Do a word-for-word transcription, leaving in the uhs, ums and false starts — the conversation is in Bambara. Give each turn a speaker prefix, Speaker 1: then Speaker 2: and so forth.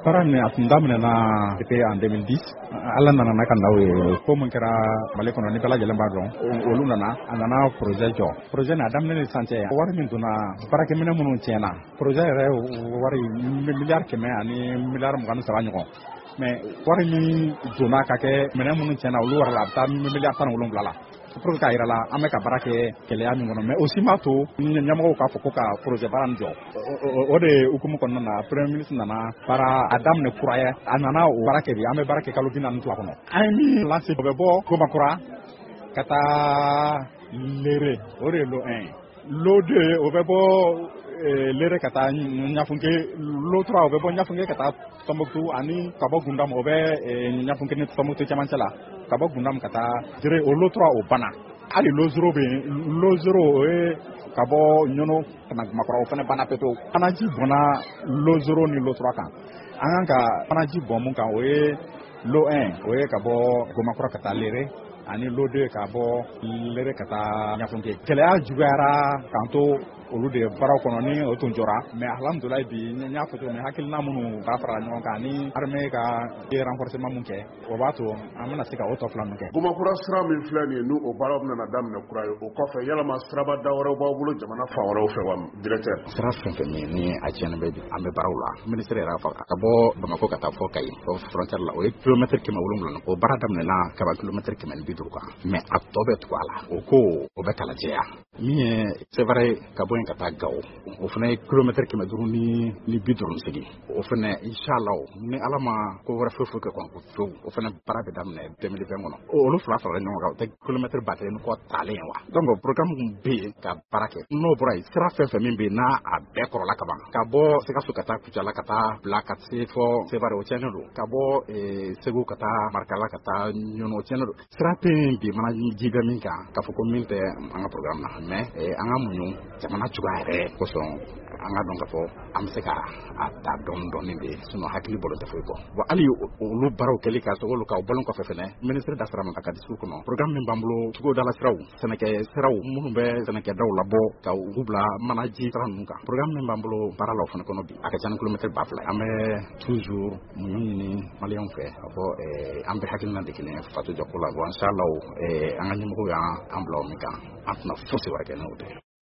Speaker 1: Baara nin a tun daminɛna depuis en deux mille dix Ala nana n'a ka naw ye ko min kɛra Mali kɔnɔ ni bɛɛ lajɛlen b'a dɔn olu nana a nana projet jɔ projet nin a daminɛ ni sisan cɛ wari min donna baarakɛminɛ minnu tiɲɛna projet yɛrɛ wari miliyari kɛmɛ ani miliyari mugan ni saba ɲɔgɔn mais wari min donna ka kɛ minɛn minnu tiɲɛna olu wari la a bɛ taa miliyari tan ni wolonwula la pour k'a yira la an bɛ ka baara kɛ gɛlɛya min kɔnɔ mais aussi m'a to ɲɛmɔgɔw k'a fɔ ko ka projet baara nin jɔ o de hukumu kɔnɔna na premier ministre nana baara a daminɛ kura ye a nana o baara kɛ bi an bɛ baara kɛ kalo bi naani ni fila kɔnɔ an ye min lance o bɛ bɔ Gomakura ka taa Lere o de ye lo un lo deux o bɛ bɔ Lere ka taa Ɲafunke lo trois o bɛ bɔ Ɲafunke ka taa Tɔnbɔkutu ani ka bɔ Gundam o bɛ Ɲafunke ni Tɔnbɔkutu cɛmancɛ la ka bɔ Gundam ka taa Jere o lo trois o banna hali lo zéro bɛ yen lo zéro o ye ka bɔ Ɲɔnɔ ka na Gumakura o fana banna pepewu panaji bɔnna lo zéro ni lo trois kan an kan ka panaji bɔn mun kan o ye lo un o ye ka bɔ Gomakura ka taa Lere ani lo deux ka bɔ Lere ka taa Ɲafunke gɛlɛya juguyara k'an to olu de baaraw kɔnɔ ni o tun jɔra mais alhamdulilayi bi n y'a fɔ cogo min hakilina minnu b'a fara ɲɔgɔn kan ni armée ka renforcement mun kɛ o b'a to an bɛna se ka o tɔ fila ninnu kɛ.
Speaker 2: Gomakura sira min filɛ nin ye n'o o baaraw bɛna daminɛ kura ye o kɔfɛ yalama siraba da wɛrɛw b'aw bolo jamana fan wɛrɛw fɛ wa directeur?
Speaker 1: Sira fɛn fɛn min ni a tiɲɛni bɛ an bɛ baaraw la ministre yɛrɛ y'a fɔ ka bɔ Bamako ka taa fɔ Kayi fɔ frontière la o ye kilomètre kɛmɛ wolonwula o baara daminɛna kaba kilomètre kɛmɛ ni bi duuru kan mais a tɔ bɛ tugu a la o ko o bɛ kala jɛya min ye c'est vrai ka bɔ yen ka taa Gawo o fana ye kilomètre kɛmɛ duuru ni ni bi duuru segin o fana inshallah ni Ala ma ko wɛrɛ foyi foyi kɛ kɔn ko to o fana baara bɛ daminɛ deux mille vingt kɔnɔ olu fila farala ɲɔgɔn kan o tɛ kilomètre ba kelen kɔ taalen wa donc programme min bɛ yen ka baara kɛ n'o bɔra yen sira fɛn fɛn min bɛ yen n'a a bɛɛ kɔrɔla ka ban ka bɔ Sikaso ka taa Kucala ka taa bila ka se fɔ Sevare o tiɲɛnen don ka bɔ Segu ka taa Marikala ka taa Ɲɔnɔ o tiɲɛnen don sira tɛ yen bi mana ji bɛ min kan k'a fɔ ko min tɛ an ka programme na mais an ka muɲu jamana cogoya yɛrɛ kosɔn an ka dɔn ka fɔ an bɛ se ka a ta dɔɔni dɔɔni de sinon hakili bolo tɛ foyi kɔ bon hali olu baaraw kɛli ka sɔrɔ olu ka o bɔlen kɔfɛ fɛnɛ ministre da sira ma ka discours kɔnɔ programme min b'an bolo cogodala siraw sɛnɛkɛ siraw minnu bɛ sɛnɛkɛdaw labɔ ka u bila manaji sira ninnu kan programme min b'an bolo baara la o fana kɔnɔ bi a ka ca ni kilomètre ba fila an bɛ toujours muɲu ɲini maliyɛnw fɛ ka fɔ an bɛ hakilina de kelen fato jɔ ko la bon inchallah an ka ɲɛmɔgɔw y'an bila o min kan an tɛna fosi wɛrɛ kɛ n'o tɛ